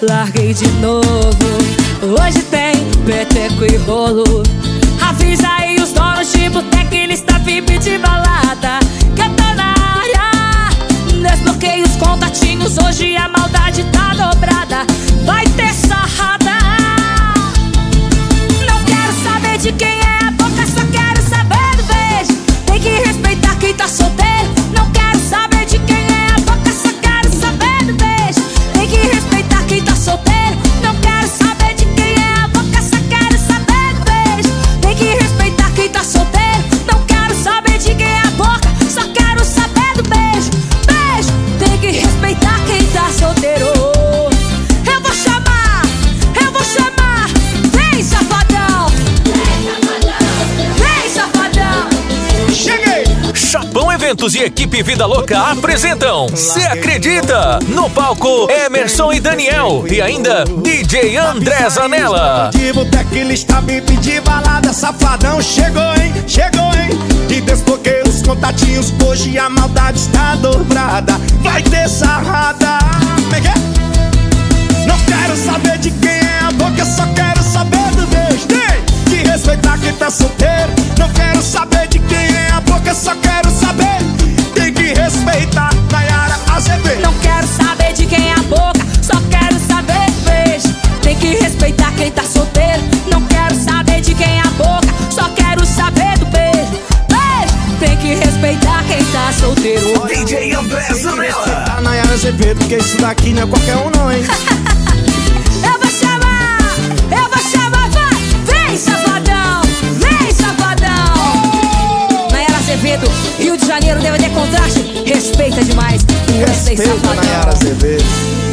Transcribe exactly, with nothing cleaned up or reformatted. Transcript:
larguei de novo. Hoje tem peteco e rolo. Avisa aí os donos de boteca e lista V I P de balada, que eu tô na área. Desbloqueei os contatinhos, hoje a maldade tá dobrada. Vai ter sarrada. Não quero saber de quem é a boca, só quero saber do beijo. Tem que respeitar quem tá solteiro. Não quero saber de quem é a boca, só quero saber do beijo. Tem que respeitar quem tá solteiro. Não quero saber de quem é a boca, só quero saber do beijo. Tem que respeitar quem tá solteiro. Não quero saber de quem é a boca, só quero saber do beijo. Beijo, tem que respeitar quem tá solteiro. Eu vou chamar, eu vou chamar. Vem, safadão. Vem, safadão. Cheguei! Chapão Eventos e equipe Vida Louca apresentam Cê Acredita? No palco, Emerson e Daniel. E ainda D J André Zanella. De boteca e lista V I P de balada, safadão chegou, hein? Chegou, hein? E desbloqueei os contatinhos, hoje a maldade está dobrada. Vai ter sarrada. Como é que é? Não quero saber de quem é a boca, só quero saber do beijo. Tem que respeitar quem tá solteiro. Não quero saber de quem é a boca, só quero saber. Tem que respeitar Nayara Azevedo. Não quero saber de quem é a boca, só quero saber do beijo. Tem que respeitar quem tá solteiro. Não quero saber de quem é a boca, só quero saber do beijo. Beijo, tem que respeitar quem tá solteiro. D J André Zanella. Tá Nayara Azevedo, porque isso daqui não é qualquer um não, hein? Eu vou chamar, eu vou chamar, vai. Vem, safadão, vem, safadão. Nayara Azevedo, Rio de Janeiro, D V D Contraste. Respeita demais. Gostei, Respeita safadão. Nayara Azevedo.